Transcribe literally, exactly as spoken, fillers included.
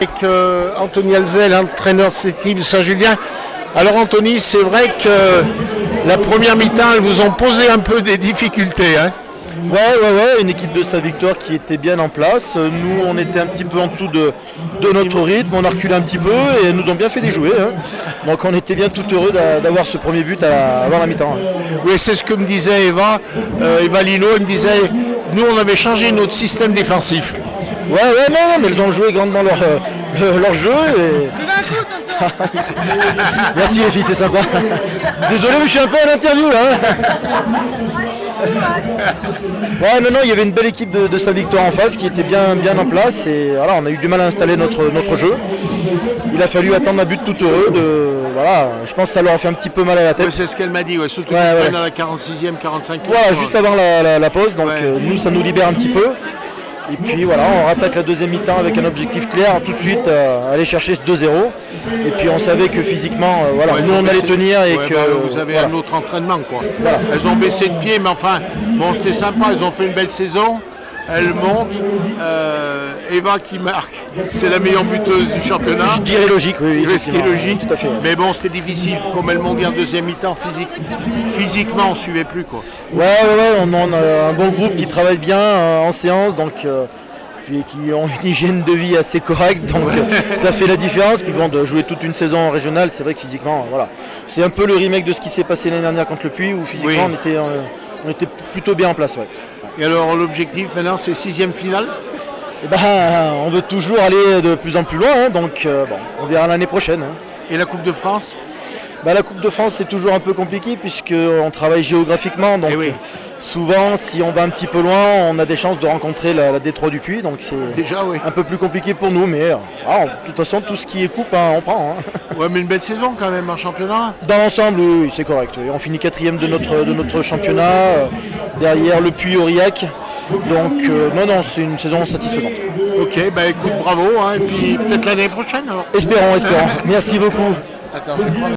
Avec euh, Anthony Alzel, entraîneur de cette équipe de Saint-Julien. Alors Anthony, c'est vrai que la première mi-temps, elles vous ont posé un peu des difficultés. Hein. Ouais, ouais, ouais, une équipe de Saint-Victor qui était bien en place. Nous, on était un petit peu en dessous de, de notre rythme, on a reculé un petit peu et elles nous ont bien fait déjouer. Hein. Donc on était bien tout heureux d'avoir ce premier but à, avant la mi-temps. Hein. Oui, c'est ce que me disait Eva, euh, Eva Lino, elle me disait, nous on avait changé notre système défensif. Ouais, ouais, non, mais elles ont joué grandement leur, euh, leur jeu. Et... Merci les filles, c'est sympa. Désolé, mais je suis un peu à l'interview là. Ouais, non, non, il y avait une belle équipe de, de Saint-Victor en face qui était bien, bien en place. Et voilà, on a eu du mal à installer notre, notre jeu. Il a fallu attendre un but tout heureux. De, voilà, je pense que ça leur a fait un petit peu mal à la tête. Ouais, c'est ce qu'elle m'a dit, ouais, surtout ouais, ouais. à la quarante-sixième, quarante-cinquième. Voilà, juste avant la, la, la pause. Donc ouais. euh, nous, ça nous libère un petit peu. Et puis voilà, on rattaque la deuxième mi-temps avec un objectif clair, tout de suite euh, aller chercher ce deux zéro. Et puis on savait que physiquement, euh, voilà, ouais, nous on baissé, allait tenir et ouais, que... Bah, vous avez voilà. un autre entraînement quoi. Voilà. Elles ont baissé de pied, mais enfin, bon c'était sympa, elles ont fait une belle saison. Elles montent, euh, Eva qui marque, c'est la meilleure buteuse du championnat. Je dirais logique, oui. oui ce qui est logique, tout à fait. Mais bon, c'était difficile. Comme elles m'ont dit en deuxième mi-temps, physique, physiquement, on ne suivait plus. Quoi. Ouais, ouais, ouais, on a un bon groupe qui travaille bien euh, en séance, donc, euh, puis qui ont une hygiène de vie assez correcte, donc ouais. Ça fait la différence. Puis bon, de jouer toute une saison en régionale, c'est vrai que physiquement, voilà. C'est un peu le remake de ce qui s'est passé l'année dernière contre le Puy, où physiquement, oui. on, était, euh, on était plutôt bien en place. Ouais. Et alors l'objectif maintenant c'est sixième finale. Et ben, on veut toujours aller de plus en plus loin, hein, donc euh, bon, on verra l'année prochaine. Hein. Et la Coupe de France? Ben, la Coupe de France c'est toujours un peu compliqué puisqu'on travaille géographiquement, donc oui. souvent si on va un petit peu loin on a des chances de rencontrer la, la Détroit du Puy, donc c'est déjà oui. un peu plus compliqué pour nous, mais ah, de toute façon tout ce qui est coupe hein, on prend. Hein. Ouais mais une belle saison quand même en championnat. Dans l'ensemble oui, oui c'est correct, oui. On finit quatrième de notre, de notre championnat, euh, derrière le Puy Aurillac. Donc euh, non, non, c'est une saison satisfaisante. Ok, bah écoute, bravo, hein, et puis peut-être l'année prochaine alors. Espérons, espérons. Merci beaucoup. Attends, je vais prendre...